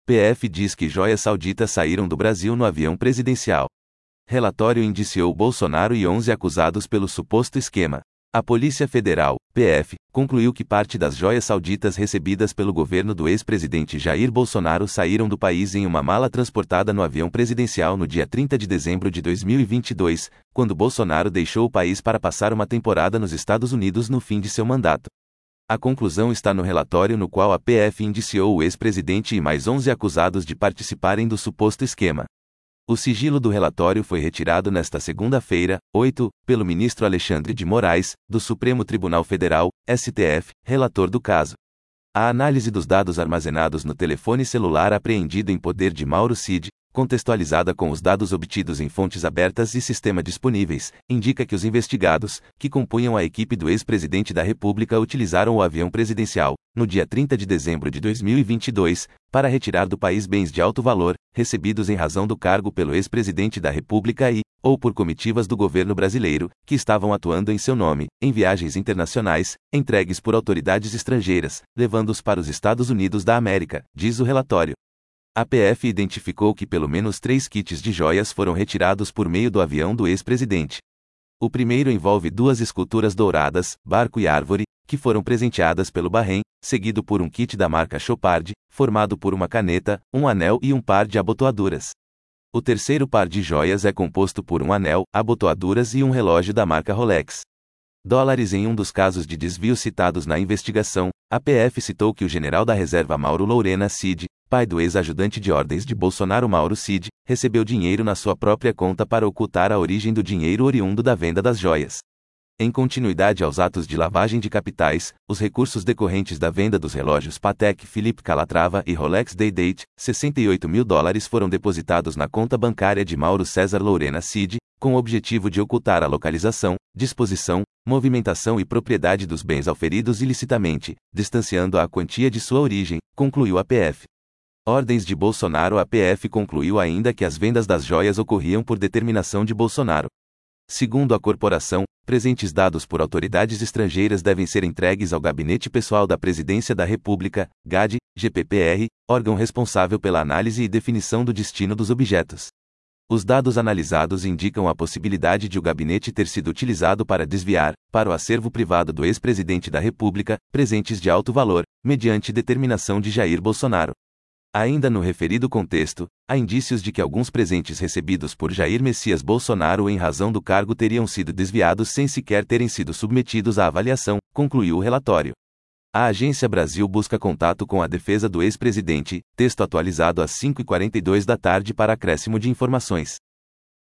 PF diz que joias sauditas saíram do Brasil no avião presidencial. Relatório indiciou Bolsonaro e 11 acusados pelo suposto esquema. A Polícia Federal, PF, concluiu que parte das joias sauditas recebidas pelo governo do ex-presidente Jair Bolsonaro saíram do país em uma mala transportada no avião presidencial no dia 30 de dezembro de 2022, quando Bolsonaro deixou o país para passar uma temporada nos Estados Unidos no fim de seu mandato. A conclusão está no relatório no qual a PF indiciou o ex-presidente e mais 11 acusados de participarem do suposto esquema. O sigilo do relatório foi retirado nesta segunda-feira, 8, pelo ministro Alexandre de Moraes, do Supremo Tribunal Federal, STF, relator do caso. A análise dos dados armazenados no telefone celular apreendido em poder de Mauro Cid, contextualizada com os dados obtidos em fontes abertas e sistema disponíveis, indica que os investigados, que compunham a equipe do ex-presidente da República, utilizaram o avião presidencial, no dia 30 de dezembro de 2022, para retirar do país bens de alto valor, recebidos em razão do cargo pelo ex-presidente da República e, ou por comitivas do governo brasileiro, que estavam atuando em seu nome, em viagens internacionais, entregues por autoridades estrangeiras, levando-os para os Estados Unidos da América, diz o relatório. A PF identificou que pelo menos 3 kits de joias foram retirados por meio do avião do ex-presidente. O primeiro envolve 2 esculturas douradas, barco e árvore, que foram presenteadas pelo Bahrein, seguido por um kit da marca Chopard, formado por uma caneta, um anel e um par de abotoaduras. O terceiro par de joias é composto por um anel, abotoaduras e um relógio da marca Rolex. Dólares. Em um dos casos de desvio citados na investigação, a PF citou que o general da reserva Mauro Lorena Cid, pai do ex-ajudante de ordens de Bolsonaro Mauro Cid, recebeu dinheiro na sua própria conta para ocultar a origem do dinheiro oriundo da venda das joias. Em continuidade aos atos de lavagem de capitais, os recursos decorrentes da venda dos relógios Patek Philippe Calatrava e Rolex Day-Date, $68 mil, foram depositados na conta bancária de Mauro César Lorena Cid, com o objetivo de ocultar a localização, disposição, movimentação e propriedade dos bens auferidos ilicitamente, distanciando a quantia de sua origem, concluiu a PF. Ordens de Bolsonaro. A PF concluiu ainda que as vendas das joias ocorriam por determinação de Bolsonaro. Segundo a corporação, presentes dados por autoridades estrangeiras devem ser entregues ao Gabinete Pessoal da Presidência da República, GAD, GPPR, órgão responsável pela análise e definição do destino dos objetos. Os dados analisados indicam a possibilidade de o gabinete ter sido utilizado para desviar, para o acervo privado do ex-presidente da República, presentes de alto valor, mediante determinação de Jair Bolsonaro. Ainda no referido contexto, há indícios de que alguns presentes recebidos por Jair Messias Bolsonaro em razão do cargo teriam sido desviados sem sequer terem sido submetidos à avaliação, concluiu o relatório. A Agência Brasil busca contato com a defesa do ex-presidente, texto atualizado às 5h42 da tarde para acréscimo de informações.